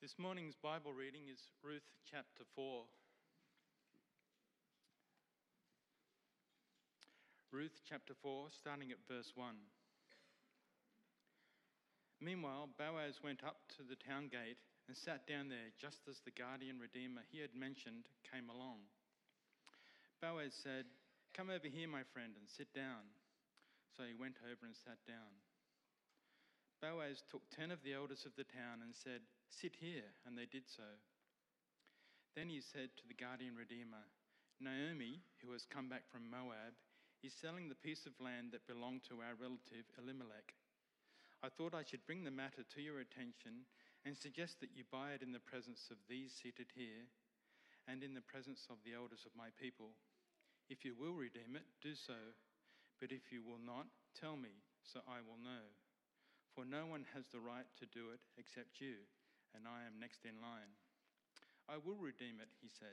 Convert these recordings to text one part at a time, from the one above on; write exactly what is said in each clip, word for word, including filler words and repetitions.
This morning's Bible reading is Ruth chapter four. Ruth chapter four, starting at verse one. Meanwhile, Boaz went up to the town gate and sat down there just as the guardian redeemer he had mentioned came along. Boaz said, "Come over here, my friend, and sit down." So he went over and sat down. Boaz took ten of the elders of the town and said, "Sit here," and they did so. Then he said to the guardian redeemer, "Naomi, who has come back from Moab, is selling the piece of land that belonged to our relative Elimelech. I thought I should bring the matter to your attention and suggest that you buy it in the presence of these seated here and in the presence of the elders of my people. If you will redeem it, do so, but if you will not, tell me, so I will know. For no one has the right to do it except you, and I am next in line." "I will redeem it," he said.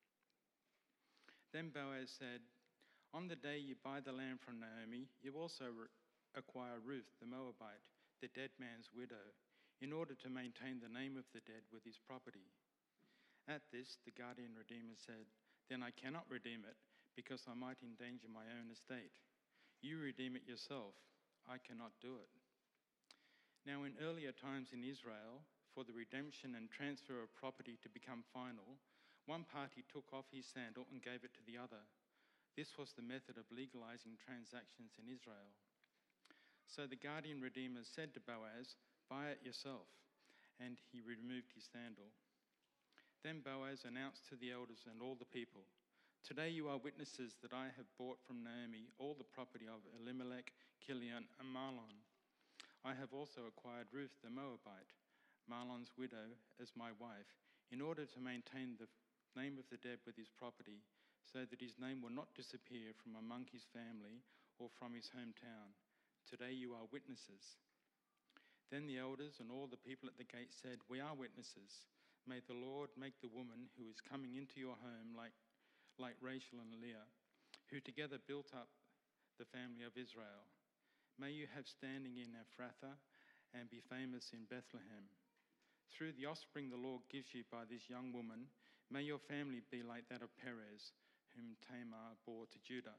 Then Boaz said, "On the day you buy the land from Naomi, you also re- acquire Ruth the Moabite, the dead man's widow, in order to maintain the name of the dead with his property." At this, the guardian redeemer said, "Then I cannot redeem it, because I might endanger my own estate. You redeem it yourself. I cannot do it." Now, in earlier times in Israel, for the redemption and transfer of property to become final, one party took off his sandal and gave it to the other. This was the method of legalizing transactions in Israel. So the guardian redeemer said to Boaz, "Buy it yourself," and he removed his sandal. Then Boaz announced to the elders and all the people, "Today you are witnesses that I have bought from Naomi all the property of Elimelech, Kilion, and Mahlon. I have also acquired Ruth the Moabite, Mahlon's widow, as my wife, in order to maintain the name of the dead with his property, so that his name will not disappear from among his family or from his hometown. Today you are witnesses." Then the elders and all the people at the gate said, "We are witnesses. May the Lord make the woman who is coming into your home like, like Rachel and Leah, who together built up the family of Israel. May you have standing in Ephrathah and be famous in Bethlehem. Through the offspring the Lord gives you by this young woman, may your family be like that of Perez, whom Tamar bore to Judah."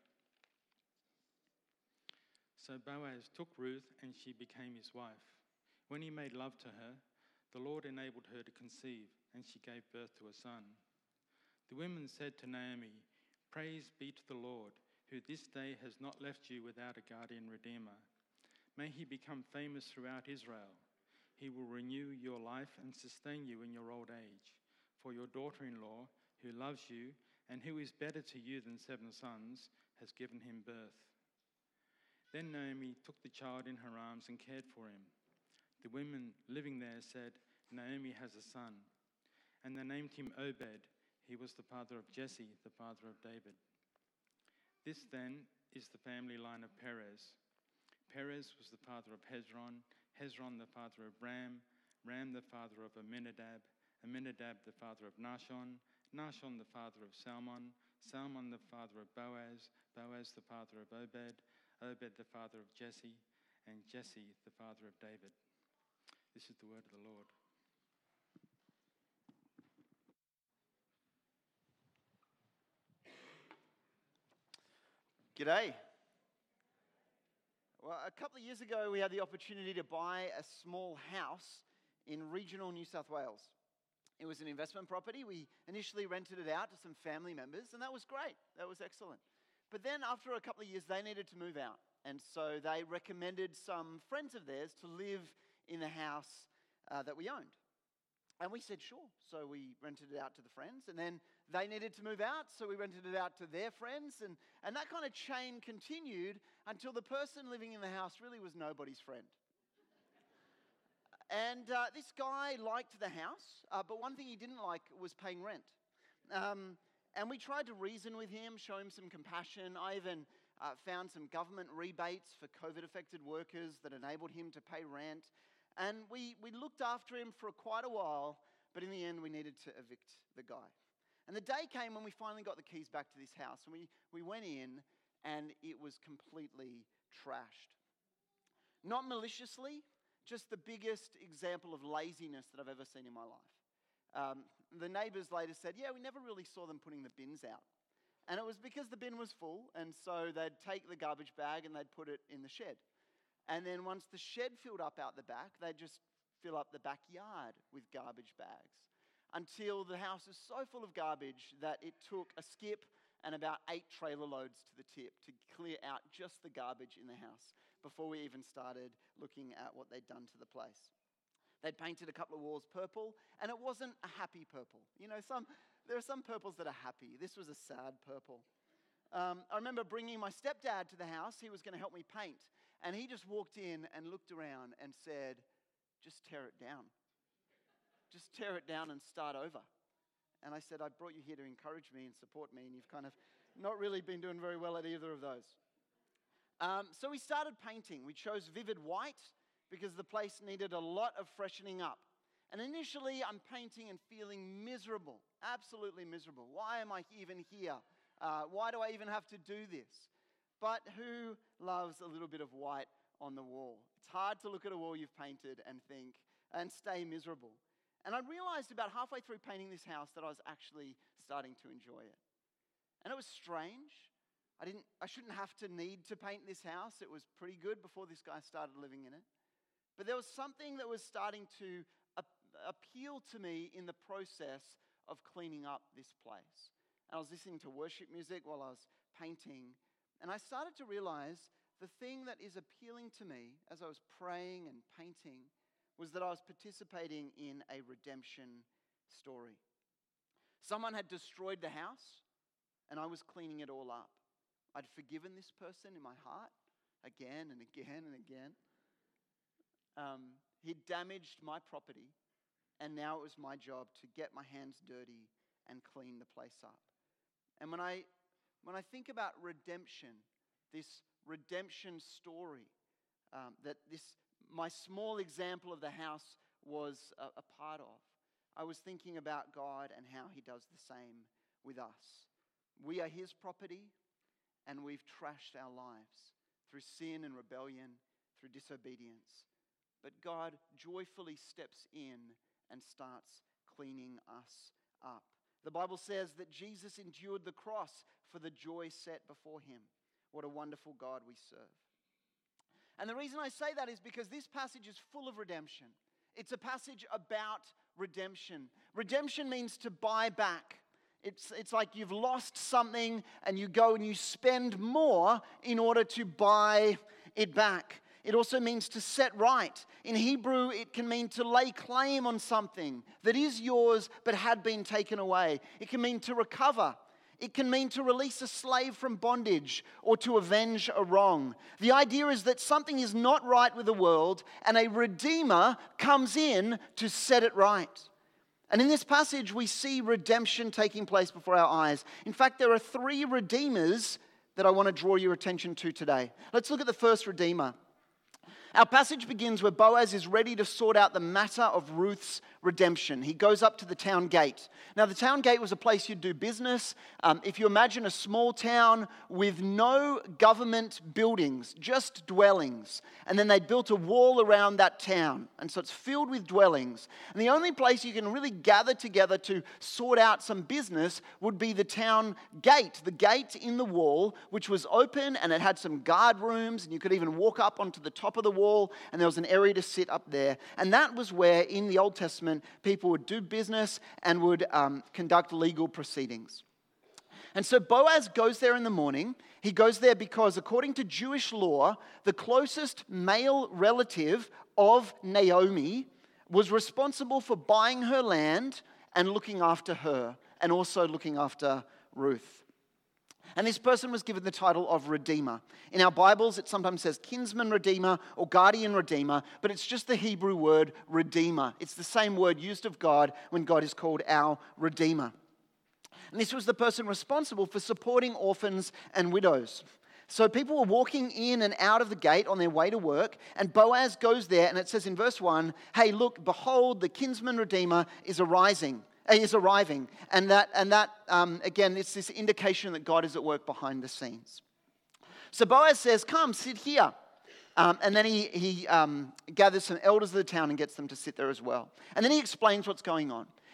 So Boaz took Ruth, and she became his wife. When he made love to her, the Lord enabled her to conceive, and she gave birth to a son. The women said to Naomi, "Praise be to the Lord, who this day has not left you without a guardian redeemer. May he become famous throughout Israel. He will renew your life and sustain you in your old age. For your daughter-in-law, who loves you and who is better to you than seven sons, has given him birth." Then Naomi took the child in her arms and cared for him. The women living there said, "Naomi has a son." And they named him Obed. He was the father of Jesse, the father of David. This then is the family line of Perez. Perez was the father of Hezron, Hezron the father of Ram, Ram the father of Amminadab, Amminadab the father of Nahshon, Nahshon the father of Salmon, Salmon the father of Boaz, Boaz the father of Obed, Obed the father of Jesse, and Jesse the father of David. This is the word of the Lord. G'day. Well, a couple of years ago, we had the opportunity to buy a small house in regional New South Wales. It was an investment property. We initially rented it out to some family members, and that was great. That was excellent. But then after a couple of years, they needed to move out. And so they recommended some friends of theirs to live in the house uh, that we owned. And we said, sure. So we rented it out to the friends, and then they needed to move out, so we rented it out to their friends. And, and that kind of chain continued until the person living in the house really was nobody's friend. And uh, this guy liked the house, uh, but one thing he didn't like was paying rent. Um, and we tried to reason with him, show him some compassion. I even uh, found some government rebates for COVID-affected workers that enabled him to pay rent. And we, we looked after him for quite a while, but in the end, we needed to evict the guy. And the day came when we finally got the keys back to this house, and we, we went in, and it was completely trashed. Not maliciously, just the biggest example of laziness that I've ever seen in my life. um, the neighbors later said, yeah, we never really saw them putting the bins out. And it was because the bin was full, and so they'd take the garbage bag and they'd put it in the shed. And then once the shed filled up out the back, they'd just fill up the backyard with garbage bags until the house was so full of garbage that it took a skip and about eight trailer loads to the tip to clear out just the garbage in the house before we even started looking at what they'd done to the place. They'd painted a couple of walls purple, and it wasn't a happy purple. You know, some there are some purples that are happy. This was a sad purple. Um, I remember bringing my stepdad to the house. He was going to help me paint. And he just walked in and looked around and said, just tear it down. Just tear it down and start over. And I said, I brought you here to encourage me and support me, and you've kind of not really been doing very well at either of those. Um, so we started painting. We chose vivid white because the place needed a lot of freshening up. And initially, I'm painting and feeling miserable, absolutely miserable. Why am I even here? Uh, why do I even have to do this? But who loves a little bit of white on the wall? It's hard to look at a wall you've painted and think, and stay miserable. And I realized about halfway through painting this house that I was actually starting to enjoy it. And it was strange. I didn't, I shouldn't have to need to paint this house. It was pretty good before this guy started living in it. But there was something that was starting to appeal to me in the process of cleaning up this place. And I was listening to worship music while I was painting, and I started to realize the thing that is appealing to me as I was praying and painting was that I was participating in a redemption story. Someone had destroyed the house, and I was cleaning it all up. I'd forgiven this person in my heart again and again and again. Um, he'd damaged my property, and now it was my job to get my hands dirty and clean the place up. And when I when I think about redemption, this redemption story um, that this my small example of the house was a, a part of, I was thinking about God and how He does the same with us. We are His property, and we've trashed our lives through sin and rebellion, through disobedience. But God joyfully steps in and starts cleaning us up. The Bible says that Jesus endured the cross for the joy set before Him. What a wonderful God we serve. And the reason I say that is because this passage is full of redemption. It's a passage about redemption. Redemption means to buy back. It's, it's like you've lost something and you go and you spend more in order to buy it back. It also means to set right. In Hebrew, it can mean to lay claim on something that is yours but had been taken away. It can mean to recover. It can mean to release a slave from bondage or to avenge a wrong. The idea is that something is not right with the world and a redeemer comes in to set it right. And in this passage, we see redemption taking place before our eyes. In fact, there are three redeemers that I want to draw your attention to today. Let's look at the first redeemer. Our passage begins where Boaz is ready to sort out the matter of Ruth's redemption. He goes up to the town gate. Now, the town gate was a place you'd do business. Um, if you imagine a small town with no government buildings, just dwellings, and then they built a wall around that town, and so it's filled with dwellings. And the only place you can really gather together to sort out some business would be the town gate, the gate in the wall, which was open, and it had some guard rooms, and you could even walk up onto the top of the wall, and there was an area to sit up there. And that was where, in the Old Testament, people would do business and would um, conduct legal proceedings. And so Boaz goes there in the morning. He goes there because, according to Jewish law, the closest male relative of Naomi was responsible for buying her land and looking after her, and also looking after Ruth. And this person was given the title of Redeemer. In our Bibles, it sometimes says kinsman redeemer or guardian redeemer, but it's just the Hebrew word redeemer. It's the same word used of God when God is called our Redeemer. And this was the person responsible for supporting orphans and widows. So people were walking in and out of the gate on their way to work, and Boaz goes there, and it says in verse one, "Hey, look, behold, the kinsman redeemer is arising." is arriving. And that, and that um, again, it's this indication that God is at work behind the scenes. So Boaz says, "Come, sit here." Um, and then he, he um, gathers some elders of the town and gets them to sit there as well. And then he explains what's going on.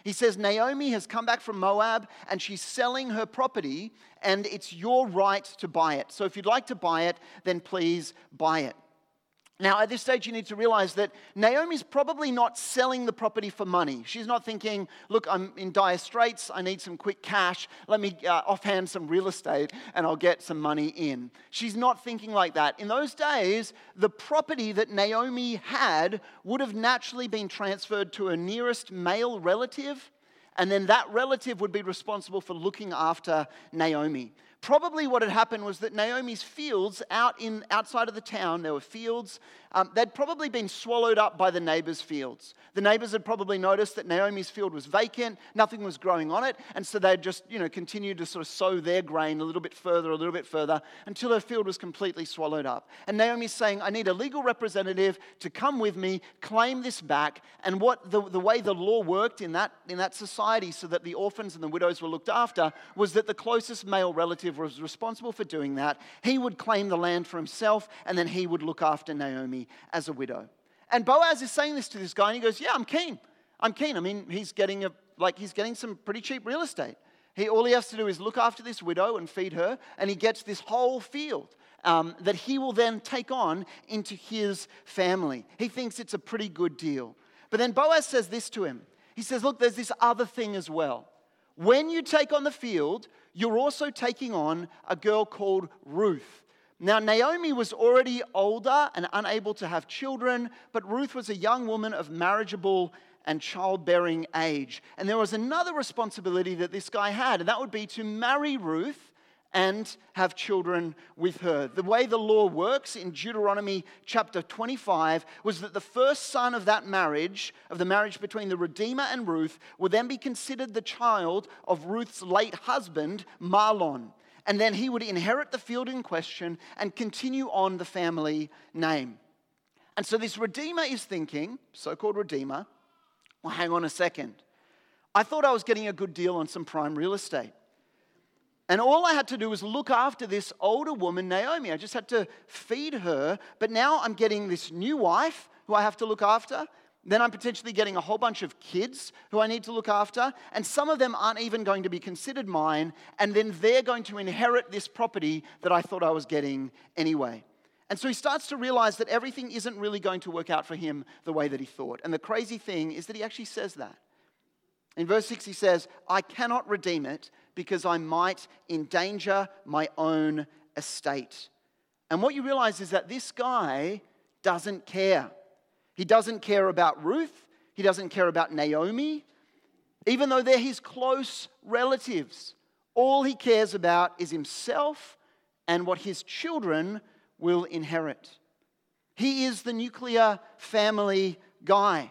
He says, Naomi has come back from Moab and she's selling her property and it's your right to buy it. So if you'd like to buy it, then please buy it. Now, at this stage, you need to realize that Naomi's probably not selling the property for money. She's not thinking, look, I'm in dire straits. I need some quick cash. Let me uh, offhand some real estate and I'll get some money in. She's not thinking like that. In those days, the property that Naomi had would have naturally been transferred to a nearest male relative, and then that relative would be responsible for looking after Naomi. Probably what had happened was that Naomi's fields out in outside of the town, there were fields, um, they'd probably been swallowed up by the neighbors' fields. The neighbors had probably noticed that Naomi's field was vacant, nothing was growing on it, and so they'd just, you know, continued to sort of sow their grain a little bit further, a little bit further, until her field was completely swallowed up. And Naomi's saying, I need a legal representative to come with me, claim this back, and what the, the way the law worked in that, in that society so that the orphans and the widows were looked after was that the closest male relative was responsible for doing that. He would claim the land for himself, and then he would look after Naomi as a widow. And Boaz is saying this to this guy, and he goes, yeah, I'm keen. I'm keen. I mean, he's getting a like he's getting some pretty cheap real estate. He all he has to do is look after this widow and feed her, and he gets this whole field um, that he will then take on into his family. He thinks it's a pretty good deal. But then Boaz says this to him. He says, look, there's this other thing as well. When you take on the field, you're also taking on a girl called Ruth. Now, Naomi was already older and unable to have children, but Ruth was a young woman of marriageable and childbearing age. And there was another responsibility that this guy had, and that would be to marry Ruth and have children with her. The way the law works in Deuteronomy chapter twenty-five was that the first son of that marriage, of the marriage between the Redeemer and Ruth, would then be considered the child of Ruth's late husband, Mahlon. And then he would inherit the field in question and continue on the family name. And so this Redeemer is thinking, so-called Redeemer, well, hang on a second. I thought I was getting a good deal on some prime real estate. And all I had to do was look after this older woman, Naomi. I just had to feed her. But now I'm getting this new wife who I have to look after. Then I'm potentially getting a whole bunch of kids who I need to look after. And some of them aren't even going to be considered mine. And then they're going to inherit this property that I thought I was getting anyway. And so he starts to realize that everything isn't really going to work out for him the way that he thought. And the crazy thing is that he actually says that. In verse six, he says, I cannot redeem it because I might endanger my own estate. And what you realize is that this guy doesn't care. He doesn't care about Ruth. He doesn't care about Naomi. Even though they're his close relatives, all he cares about is himself and what his children will inherit. He is the nuclear family guy.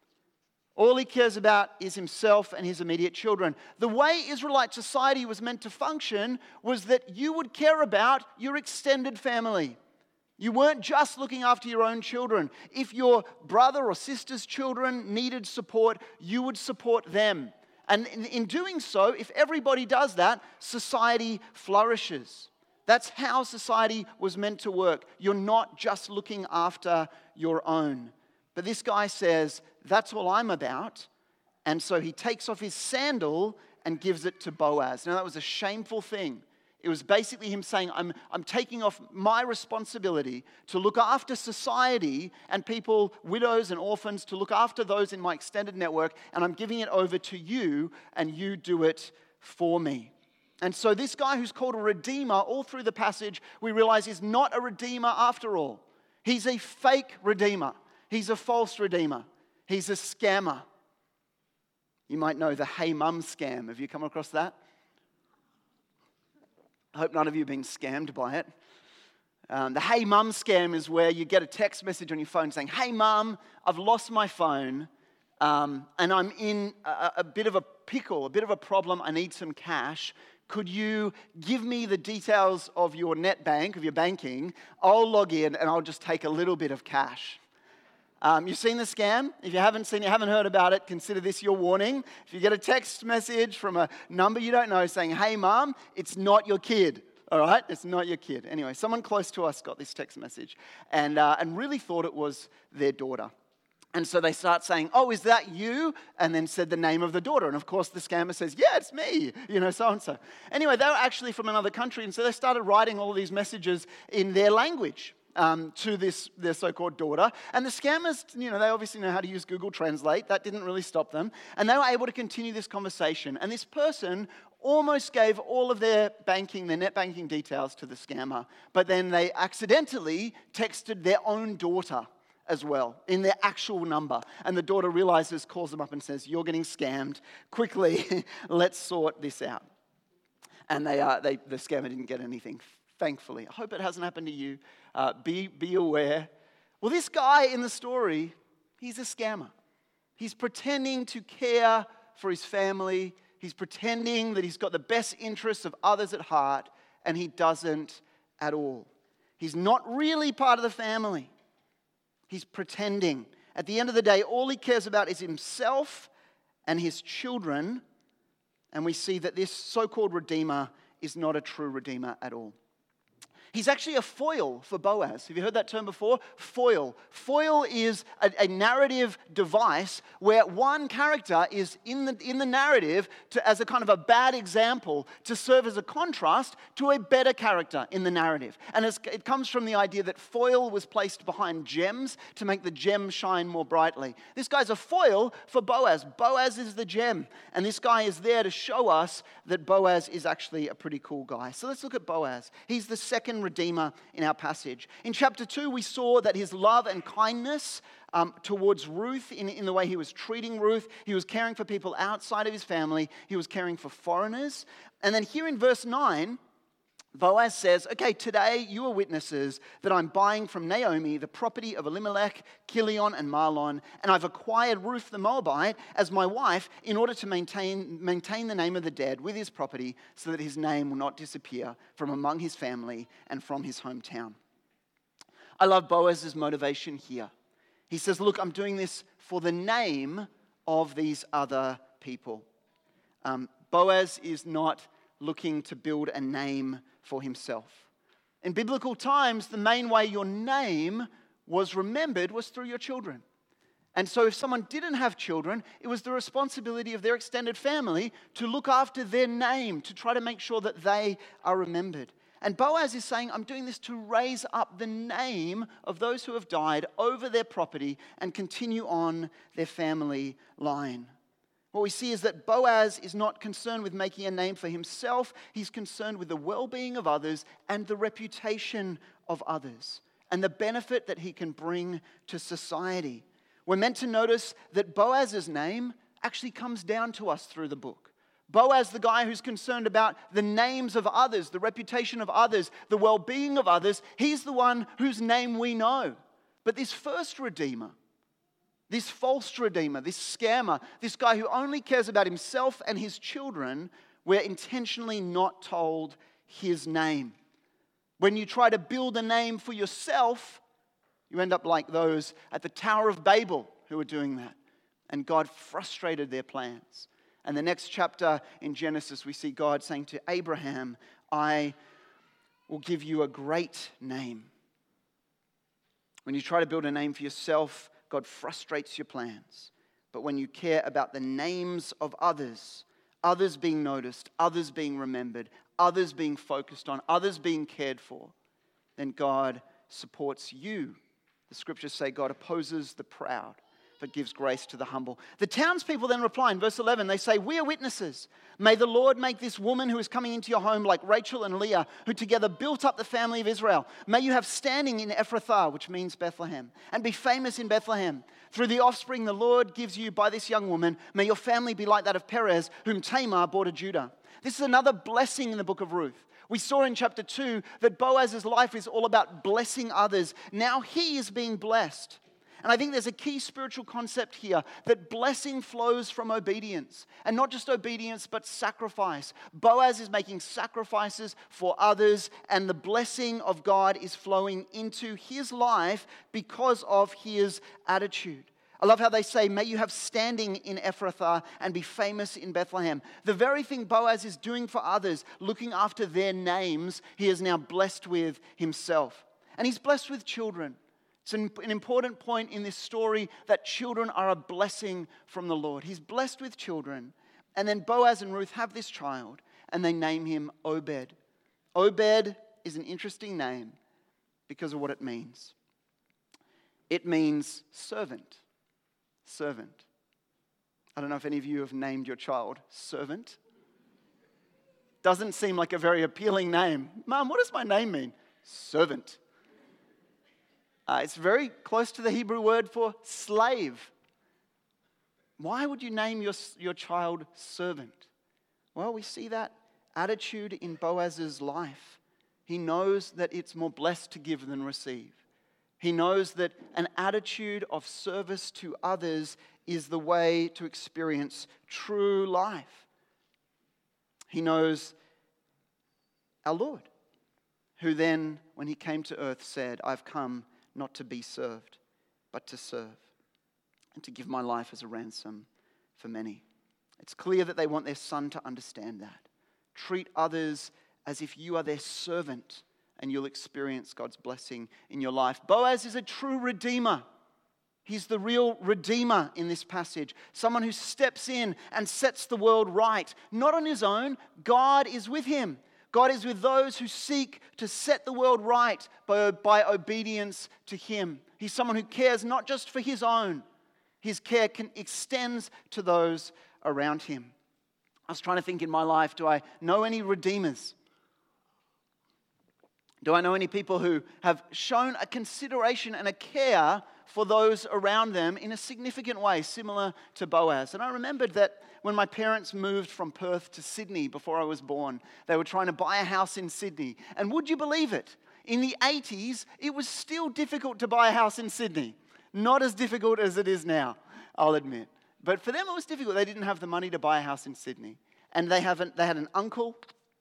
All he cares about is himself and his immediate children. The way Israelite society was meant to function was that you would care about your extended family. You weren't just looking after your own children. If your brother or sister's children needed support, you would support them. And in, in doing so, if everybody does that, society flourishes. That's how society was meant to work. You're not just looking after your own. But this guy says, that's all I'm about. And so he takes off his sandal and gives it to Boaz. Now, that was a shameful thing. It was basically him saying, I'm, I'm taking off my responsibility to look after society and people, widows and orphans, to look after those in my extended network, and I'm giving it over to you, and you do it for me. And so this guy who's called a redeemer, all through the passage, we realize is not a redeemer after all. He's a fake redeemer. He's a false redeemer. He's a scammer. You might know the Hey Mum scam. Have you come across that? I hope none of you have been scammed by it. Um, the Hey Mum scam is where you get a text message on your phone saying, Hey Mum, I've lost my phone um, and I'm in a, a bit of a pickle, a bit of a problem. I need some cash. Could you give me the details of your net bank, of your banking? I'll log in and I'll just take a little bit of cash. Um, you've seen the scam? If you haven't seen it, haven't heard about it, consider this your warning. If you get a text message from a number you don't know saying, hey, Mom, it's not your kid, all right? It's not your kid. Anyway, someone close to us got this text message and, uh, and really thought it was their daughter. And so they start saying, oh, is that you? And then said the name of the daughter. And of course the scammer says, yeah, it's me, you know, so-and-so. Anyway, they were actually from another country. And so they started writing all of these messages in their language um, to this their so-called daughter. And the scammers, you know, they obviously know how to use Google Translate. That didn't really stop them. And they were able to continue this conversation. And this person almost gave all of their banking, their net banking details to the scammer. But then they accidentally texted their own daughter as well, in their actual number. And the daughter realizes, calls them up and says, you're getting scammed. Quickly, let's sort this out. And they, uh, they, the scammer didn't get anything, thankfully. I hope it hasn't happened to you. Uh, be, be aware. Well, this guy in the story, he's a scammer. He's pretending to care for his family. He's pretending that he's got the best interests of others at heart, and he doesn't at all. He's not really part of the family. He's pretending. At the end of the day, all he cares about is himself and his children. And we see that this so-called redeemer is not a true redeemer at all. He's actually a foil for Boaz. Have you heard that term before? Foil. Foil is a, a narrative device where one character is in the, in the narrative to, as a kind of a bad example to serve as a contrast to a better character in the narrative. And it's, it comes from the idea that foil was placed behind gems to make the gem shine more brightly. This guy's a foil for Boaz. Boaz is the gem. And this guy is there to show us that Boaz is actually a pretty cool guy. So let's look at Boaz. He's the second redeemer in our passage. In chapter two, we saw that his love and kindness um, towards Ruth, in, in the way he was treating Ruth, he was caring for people outside of his family, he was caring for foreigners. And then here in verse nine, Boaz says, okay, today you are witnesses that I'm buying from Naomi the property of Elimelech, Chilion, and Mahlon, and I've acquired Ruth the Moabite as my wife in order to maintain, maintain the name of the dead with his property so that his name will not disappear from among his family and from his hometown. I love Boaz's motivation here. He says, look, I'm doing this for the name of these other people. Um, Boaz is not looking to build a name for himself. In biblical times, the main way your name was remembered was through your children. And so if someone didn't have children, it was the responsibility of their extended family to look after their name, to try to make sure that they are remembered. And Boaz is saying, I'm doing this to raise up the name of those who have died over their property and continue on their family line. What we see is that Boaz is not concerned with making a name for himself. He's concerned with the well-being of others and the reputation of others and the benefit that he can bring to society. We're meant to notice that Boaz's name actually comes down to us through the book. Boaz, the guy who's concerned about the names of others, the reputation of others, the well-being of others, he's the one whose name we know. But this first redeemer, this false redeemer, this scammer, this guy who only cares about himself and his children, we're intentionally not told his name. When you try to build a name for yourself, you end up like those at the Tower of Babel who were doing that. And God frustrated their plans. And the next chapter in Genesis, we see God saying to Abraham, I will give you a great name. When you try to build a name for yourself, God frustrates your plans. But when you care about the names of others, others being noticed, others being remembered, others being focused on, others being cared for, then God supports you. The scriptures say God opposes the proud, but gives grace to the humble. The townspeople then reply in verse eleven, they say, we are witnesses. May the Lord make this woman who is coming into your home like Rachel and Leah, who together built up the family of Israel. May you have standing in Ephrathah, which means Bethlehem, and be famous in Bethlehem. Through the offspring the Lord gives you by this young woman, may your family be like that of Perez, whom Tamar bore to Judah. This is another blessing in the book of Ruth. We saw in chapter two that Boaz's life is all about blessing others. Now he is being blessed. And I think there's a key spiritual concept here, that blessing flows from obedience. And not just obedience, but sacrifice. Boaz is making sacrifices for others, and the blessing of God is flowing into his life because of his attitude. I love how they say, may you have standing in Ephrathah and be famous in Bethlehem. The very thing Boaz is doing for others, looking after their names, he is now blessed with himself. And he's blessed with children. It's an, an important point in this story that children are a blessing from the Lord. He's blessed with children. And then Boaz and Ruth have this child, and they name him Obed. Obed is an interesting name because of what it means. It means servant. Servant. I don't know if any of you have named your child Servant. Doesn't seem like a very appealing name. Mom, what does my name mean? Servant. Uh, it's very close to the Hebrew word for slave. Why would you name your, your child servant? Well, we see that attitude in Boaz's life. He knows that it's more blessed to give than receive. He knows that an attitude of service to others is the way to experience true life. He knows our Lord, who then, when he came to earth, said, I've come not to be served, but to serve, and to give my life as a ransom for many. It's clear that they want their son to understand that. Treat others as if you are their servant, and you'll experience God's blessing in your life. Boaz is a true redeemer. He's the real redeemer in this passage. Someone who steps in and sets the world right. Not on his own. God is with him. God is with those who seek to set the world right by, by obedience to him. He's someone who cares not just for his own. His care can, extends to those around him. I was trying to think in my life, do I know any redeemers? Do I know any people who have shown a consideration and a care for those around them in a significant way, similar to Boaz? And I remembered that when my parents moved from Perth to Sydney before I was born, they were trying to buy a house in Sydney. And would you believe it? In the eighties, it was still difficult to buy a house in Sydney. Not as difficult as it is now, I'll admit. But for them, it was difficult. They didn't have the money to buy a house in Sydney. And they, haven't, they had an uncle,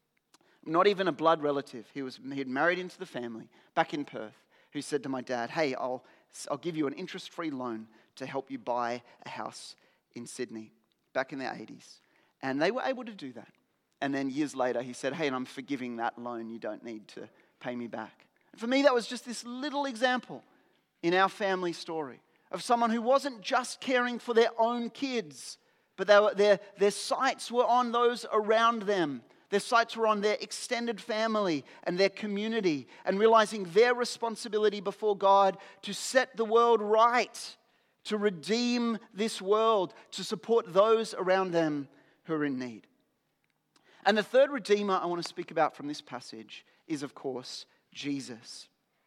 not even a blood relative. He was he had married into the family back in Perth, who said to my dad, hey, I'll, I'll give you an interest-free loan to help you buy a house in Sydney back in the eighties. And they were able to do that. And then years later, he said, hey, and I'm forgiving that loan. You don't need to pay me back. And for me, that was just this little example in our family story of someone who wasn't just caring for their own kids, but they were, their, their sights were on those around them. Their sights were on their extended family and their community, and realizing their responsibility before God to set the world right, to redeem this world, to support those around them who are in need. And the third redeemer I want to speak about from this passage is, of course, Jesus.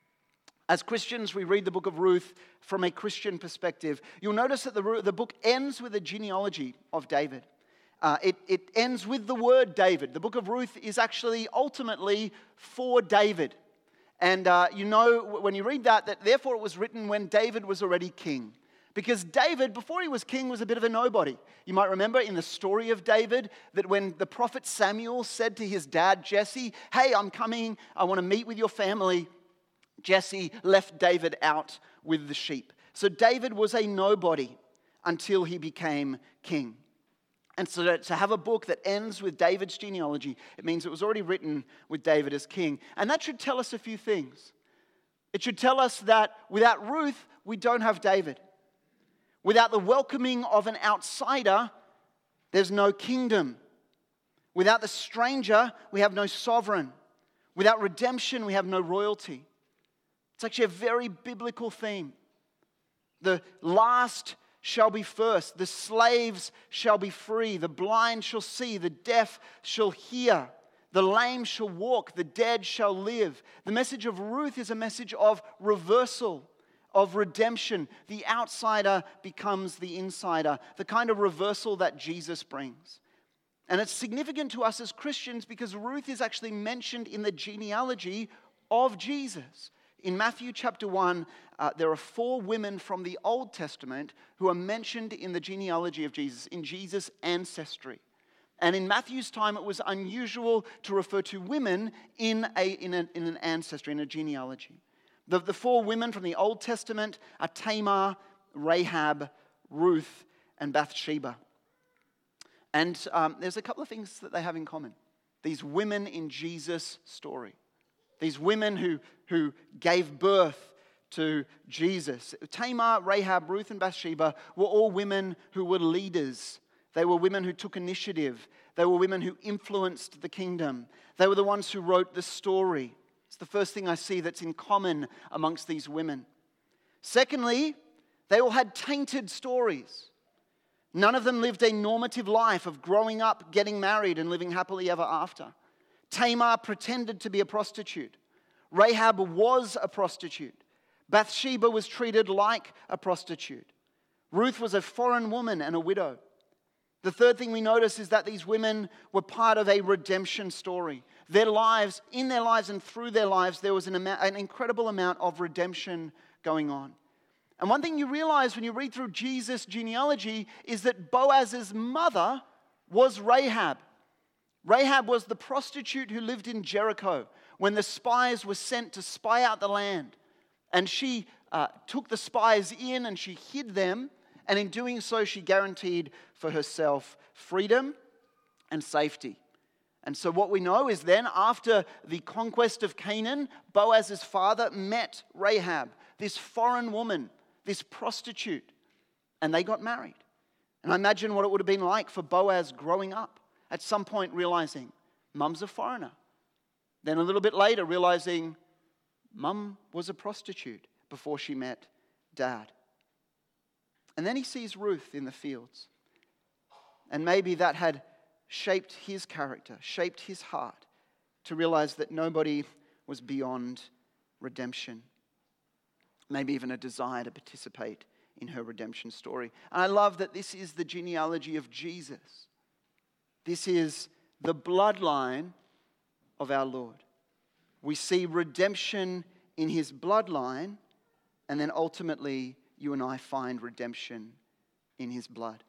As Christians, we read the book of Ruth from a Christian perspective. You'll notice that the, the book ends with a genealogy of David. Uh, it, it ends with the word David. The book of Ruth is actually ultimately for David. And uh, you know when you read that, that therefore it was written when David was already king. Because David, before he was king, was a bit of a nobody. You might remember in the story of David that when the prophet Samuel said to his dad Jesse, hey, I'm coming, I want to meet with your family, Jesse left David out with the sheep. So David was a nobody until he became king. And so to have a book that ends with David's genealogy, it means it was already written with David as king. And that should tell us a few things. It should tell us that without Ruth, we don't have David. Without the welcoming of an outsider, there's no kingdom. Without the stranger, we have no sovereign. Without redemption, we have no royalty. It's actually a very biblical theme. The last shall be first. The slaves shall be free. The blind shall see. The deaf shall hear. The lame shall walk. The dead shall live. The message of Ruth is a message of reversal, of redemption. The outsider becomes the insider. The kind of reversal that Jesus brings. And it's significant to us as Christians because Ruth is actually mentioned in the genealogy of Jesus. In Matthew chapter one, uh, there are four women from the Old Testament who are mentioned in the genealogy of Jesus, in Jesus' ancestry. And in Matthew's time, it was unusual to refer to women in, a, in, a, in an ancestry, in a genealogy. The, the four women from the Old Testament are Tamar, Rahab, Ruth, and Bathsheba. And um, there's a couple of things that they have in common. These women in Jesus' story. These women who, who gave birth to Jesus. Tamar, Rahab, Ruth, and Bathsheba were all women who were leaders. They were women who took initiative. They were women who influenced the kingdom. They were the ones who wrote the story. It's the first thing I see that's in common amongst these women. Secondly, they all had tainted stories. None of them lived a normative life of growing up, getting married, and living happily ever after. Tamar pretended to be a prostitute. Rahab was a prostitute. Bathsheba was treated like a prostitute. Ruth was a foreign woman and a widow. The third thing we notice is that these women were part of a redemption story. Their lives, in their lives and through their lives, there was an, amount, an incredible amount of redemption going on. And one thing you realize when you read through Jesus' genealogy is that Boaz's mother was Rahab. Rahab was the prostitute who lived in Jericho when the spies were sent to spy out the land. And she uh, took the spies in and she hid them. And in doing so, she guaranteed for herself freedom and safety. And so what we know is then, after the conquest of Canaan, Boaz's father met Rahab, this foreign woman, this prostitute, and they got married. And I imagine what it would have been like for Boaz growing up, at some point realizing, Mum's a foreigner. Then a little bit later realizing, Mum was a prostitute before she met Dad. And then he sees Ruth in the fields. And maybe that had shaped his character, shaped his heart to realize that nobody was beyond redemption. Maybe even a desire to participate in her redemption story. And I love that this is the genealogy of Jesus. This is the bloodline of our Lord. We see redemption in his bloodline, and then ultimately you and I find redemption in his blood.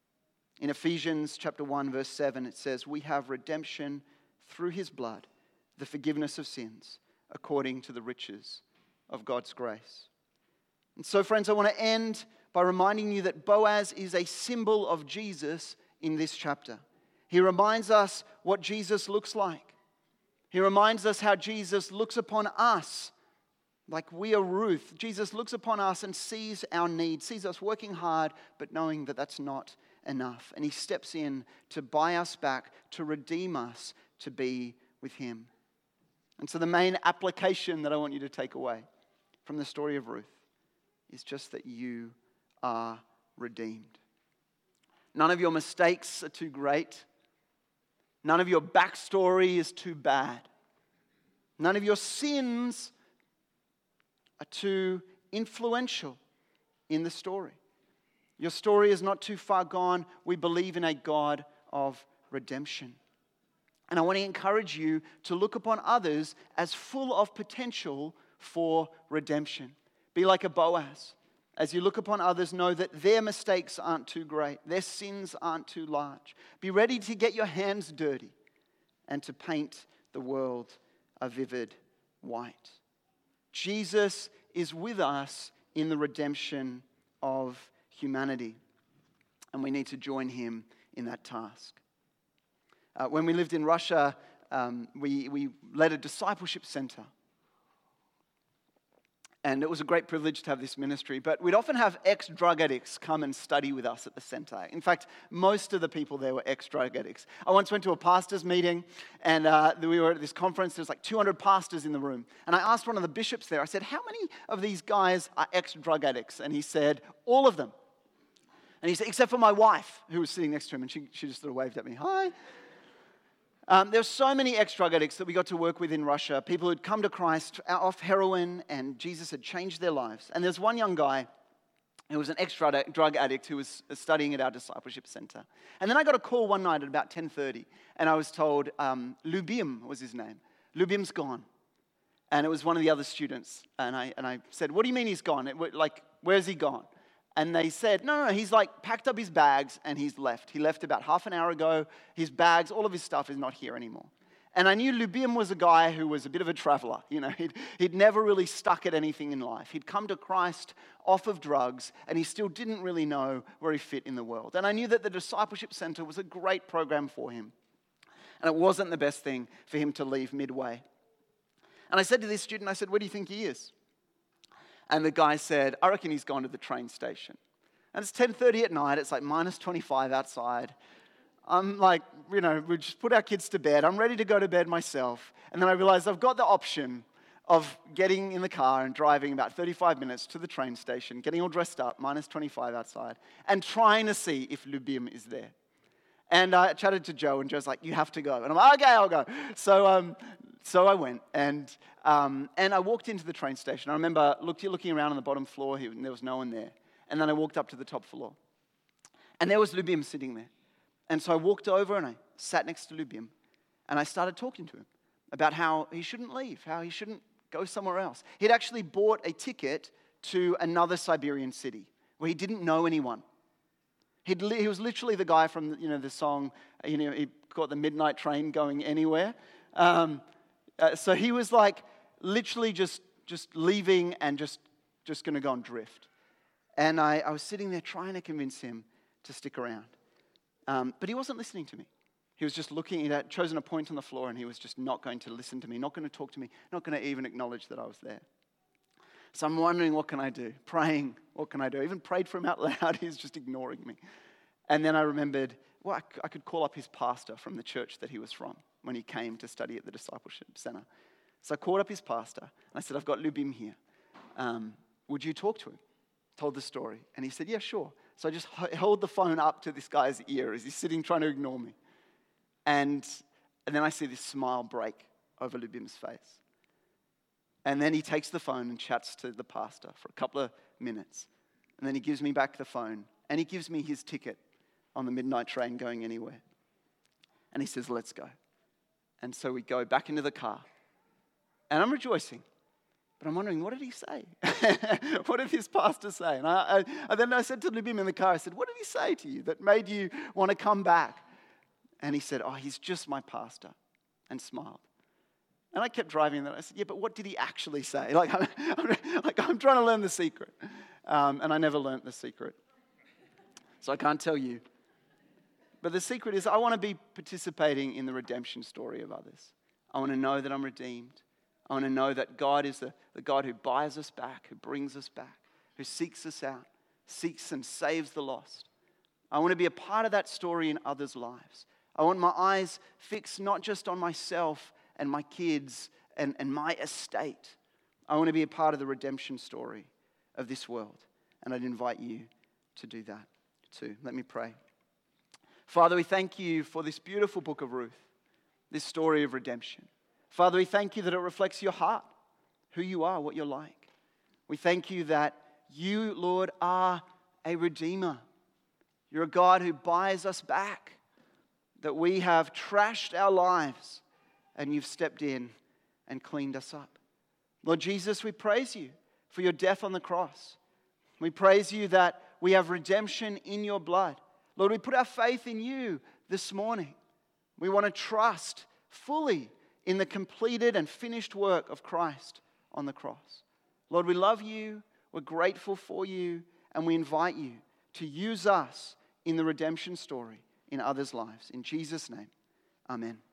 In Ephesians chapter one, verse seven, it says, we have redemption through his blood, the forgiveness of sins, according to the riches of God's grace. And so, friends, I want to end by reminding you that Boaz is a symbol of Jesus in this chapter. He reminds us what Jesus looks like. He reminds us how Jesus looks upon us like we are Ruth. Jesus looks upon us and sees our need, sees us working hard, but knowing that that's not enough. And he steps in to buy us back, to redeem us, to be with him. And so the main application that I want you to take away from the story of Ruth is just that you are redeemed. None of your mistakes are too great. None of your backstory is too bad. None of your sins are too influential in the story. Your story is not too far gone. We believe in a God of redemption. And I want to encourage you to look upon others as full of potential for redemption. Be like a Boaz. As you look upon others, know that their mistakes aren't too great. Their sins aren't too large. Be ready to get your hands dirty and to paint the world a vivid white. Jesus is with us in the redemption of humanity, and we need to join him in that task. Uh, when we lived in Russia, um, we, we led a discipleship center. And it was a great privilege to have this ministry. But we'd often have ex-drug addicts come and study with us at the center. In fact, most of the people there were ex-drug addicts. I once went to a pastor's meeting, and uh, we were at this conference. There was like two hundred pastors in the room. And I asked one of the bishops there, I said, how many of these guys are ex-drug addicts? And he said, all of them. And he said, except for my wife, who was sitting next to him. And she, she just sort of waved at me, hi. Um, there were so many ex-drug addicts that we got to work with in Russia, people who'd come to Christ off heroin, and Jesus had changed their lives. And there's one young guy who was an ex-drug addict who was studying at our discipleship center. And then I got a call one night at about ten thirty, and I was told um, Lubim was his name. Lubim's gone. And it was one of the other students. And I, and I said, what do you mean he's gone? It, like, where's he gone? And they said, no, no, no, he's like packed up his bags and he's left. He left about half an hour ago. His bags, all of his stuff is not here anymore. And I knew Lubim was a guy who was a bit of a traveler. You know, he'd, he'd never really stuck at anything in life. He'd come to Christ off of drugs, and he still didn't really know where he fit in the world. And I knew that the Discipleship Center was a great program for him. And it wasn't the best thing for him to leave midway. And I said to this student, I said, where do you think he is? And the guy said, I reckon he's gone to the train station. And it's ten thirty at night. It's like minus twenty-five outside. I'm like, you know, we just put our kids to bed. I'm ready to go to bed myself. And then I realized I've got the option of getting in the car and driving about thirty-five minutes to the train station, getting all dressed up, minus twenty-five outside, and trying to see if Lubim is there. And I chatted to Joe, and Joe's like, you have to go. And I'm like, okay, I'll go. So um, so I went, and um, and I walked into the train station. I remember look, looking around on the bottom floor, and there was no one there. And then I walked up to the top floor. And there was Lubim sitting there. And so I walked over, and I sat next to Lubim, and I started talking to him about how he shouldn't leave, how he shouldn't go somewhere else. He'd actually bought a ticket to another Siberian city where he didn't know anyone. He'd li- he was literally the guy from, you know, the song, you know, he got the midnight train going anywhere. Um, uh, so he was like literally just, just leaving and just, just going to go and drift. And I, I was sitting there trying to convince him to stick around. Um, but he wasn't listening to me. He was just looking, he'd chosen a point on the floor, and he was just not going to listen to me, not going to talk to me, not going to even acknowledge that I was there. So I'm wondering, what can I do? Praying, what can I do? I even prayed for him out loud. He's just ignoring me. And then I remembered, well, I, I could call up his pastor from the church that he was from when he came to study at the discipleship center. So I called up his pastor, and I said, I've got Lubim here. Um, would you talk to him? Told the story. And he said, yeah, sure. So I just held the phone up to this guy's ear as he's sitting trying to ignore me. And, and then I see this smile break over Lubim's face. And then he takes the phone and chats to the pastor for a couple of minutes. And then he gives me back the phone. And he gives me his ticket on the midnight train going anywhere. And he says, let's go. And so we go back into the car. And I'm rejoicing. But I'm wondering, what did he say? What did his pastor say? And I, I, and then I said to Lubim in the car, I said, what did he say to you that made you want to come back? And he said, oh, he's just my pastor, and smiled. And I kept driving, and I said, yeah, but what did he actually say? Like, I'm, I'm, like, I'm trying to learn the secret. Um, and I never learned the secret. So I can't tell you. But the secret is I want to be participating in the redemption story of others. I want to know that I'm redeemed. I want to know that God is the, the God who buys us back, who brings us back, who seeks us out, seeks and saves the lost. I want to be a part of that story in others' lives. I want my eyes fixed not just on myself and my kids and, and my estate. I want to be a part of the redemption story of this world. And I'd invite you to do that too. Let me pray. Father, we thank you for this beautiful book of Ruth, this story of redemption. Father, we thank you that it reflects your heart, who you are, what you're like. We thank you that you, Lord, are a redeemer. You're a God who buys us back, that we have trashed our lives and you've stepped in and cleaned us up. Lord Jesus, we praise you for your death on the cross. We praise you that we have redemption in your blood. Lord, we put our faith in you this morning. We want to trust fully in the completed and finished work of Christ on the cross. Lord, we love you, we're grateful for you, and we invite you to use us in the redemption story in others' lives. In Jesus' name, amen.